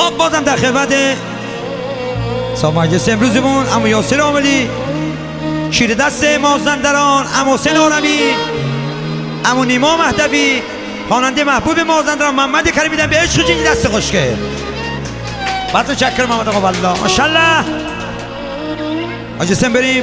بازم در خدمت صاحب مجلس امروزمون عمو یاسر عاملی، شیر دست مازندران عمو حسین آرمی، عمو نیما مهدوی، خواننده محبوب مازندران محمد کریمی دن به عشق جنگی دست خوشگل. بعد چکر محمد آقا والله ماشاءالله. مجلسم بریم.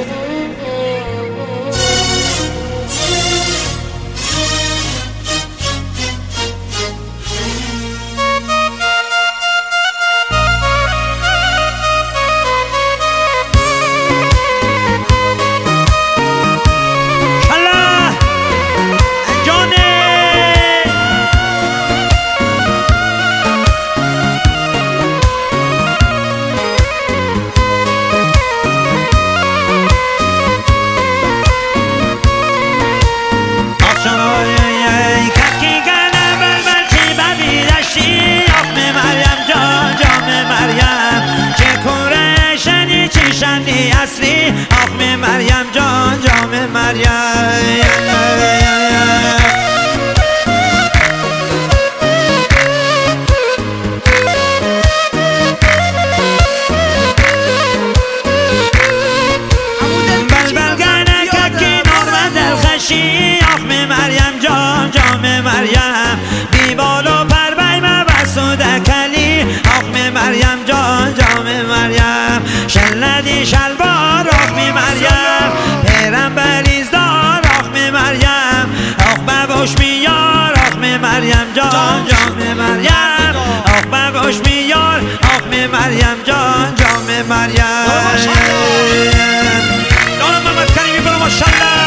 شنی اصلی آخم مریم جان جام مریم بلبل گنه ککی نور دلخشی آخم مریم جان جام مریم بیبال و پروی مبسود کلی آخم مریم جان جام مریم شلدی شلوار آخمی مریم پیرم بریزدار آخمی مریم آخ ببوش میار آخمی مریم جان جام مریم آخ ببوش میار آخمی مریم جان جام مریم دانم محمد کریمی برو ماشالله.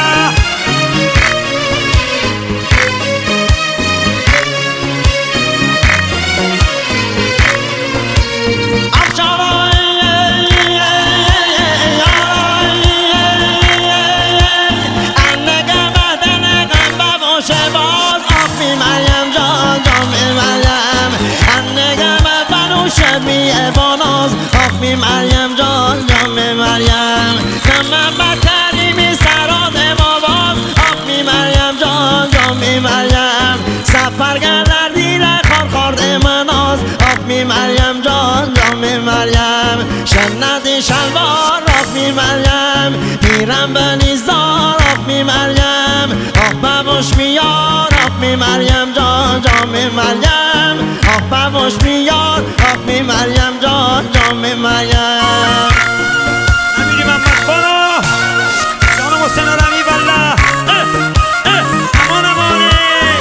شبی باناز آخمی مریم جان جام مریم محمد کریمی سراد ماباز آخمی مریم جان جام مریم سفرگر دیر خار خارد مناز آخمی مریم جان جام مریم شندی شلوار آخمی مریم پیرم بنیزدار آخمی مریم آخ ببوش میار آخمی مریم جان جام مریم آخ ببوش میار آخمی مریم جان جام مریم امیری محمد بارا جانم حسین آرمی والله امان امانه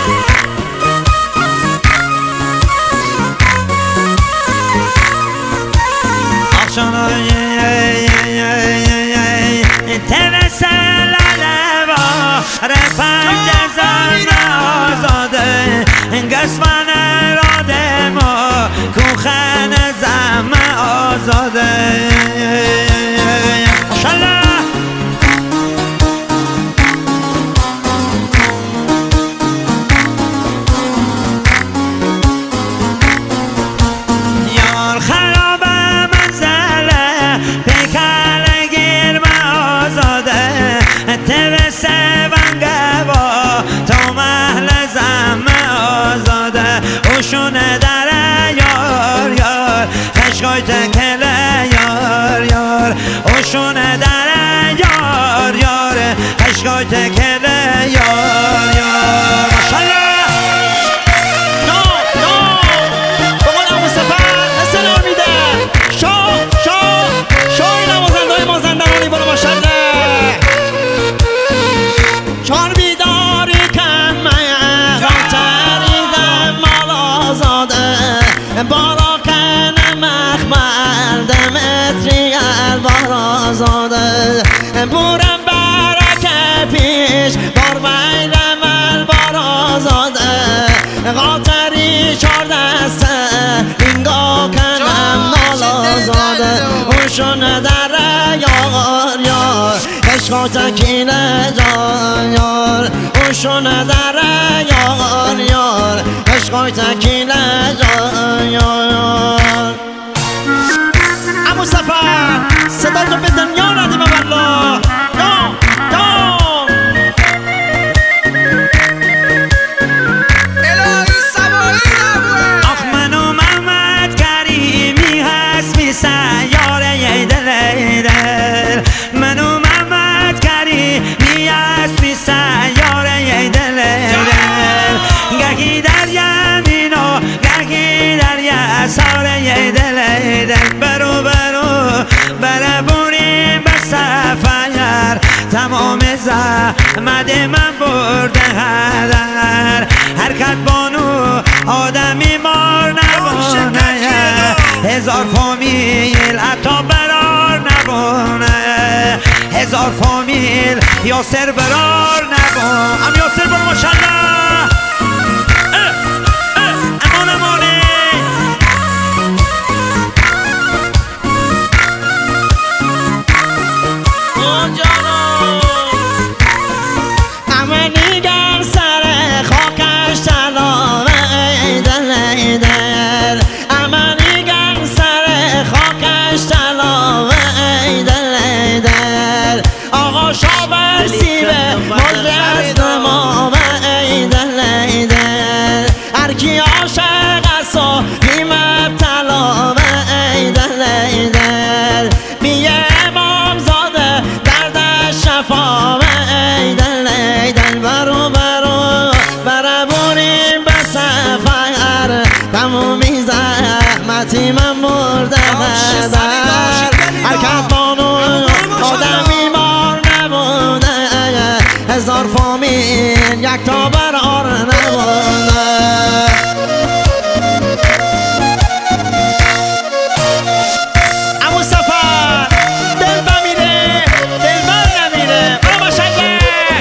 آخشان توسل لوا رفنج زن آزاده گسمن راده ما کوخن زم آزاده ماشالله. یار خراب منزله پیکر گیر آزاده توسه ونگه با تو محل زم آزاده اوشونه داره یار یار خشقای تکله یار یار اوشونه داره یار یار خشقای تکله یار یار ماشالله. بالا کنم مخمل دمتری البارازاده بورم برکه پیش بار بیرم البارازاده قاطری چار دسته اینگا کنم نالازاده اوشون در یار یار عشقا تکینه جان یار اوشون در یار یار عشقای تکینه جان یار عمو سفر صدا تو به دنیا ندیم والله دان دان الهی سوایی نبوه آخ منو محمد کریم یاد من برده هدر حرکت بانو آدمی مار نبونه هزار فامیل عطا برار نبونه هزار فامیل یاسر برار نبونه ام یاسر برو ماشالله امان امانه امنیگم سر خاکش تلامه ایدل ایدل امنیگم سر خاکش تلامه ایدل ایدل آقا شابر سیبه مجرد نمامه ایدل ایدل هرکی عاشق است و بیم ابتلامه ایدل ایدل میه امام زاده دردش شفامه ایدل ایدل برو برو برمونیم به سفر تمومی زحمتی من مرده در حرکت بانو آدمی مار نبونه هزار فامیل یک تا برار نبونه امو سفر دل بمیره دل بر نمیره برو ماشالله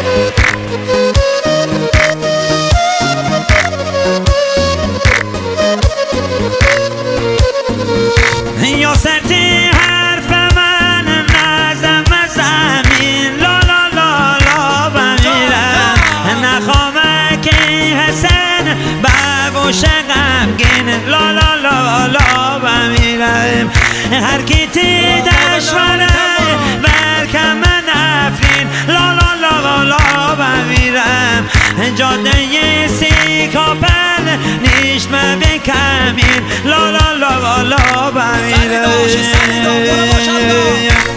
یاسر تی حرف من نزم زمین لا لا لا لا بمیرم نخوامه که حسن ببوش غمگین لا لا لا لا بمیرم هر کی تی دشمنه برکم نفرین لا لا لا لا بمیرم جاده سیکاپل نیشمه بکمین لا لا لا لا بمیرم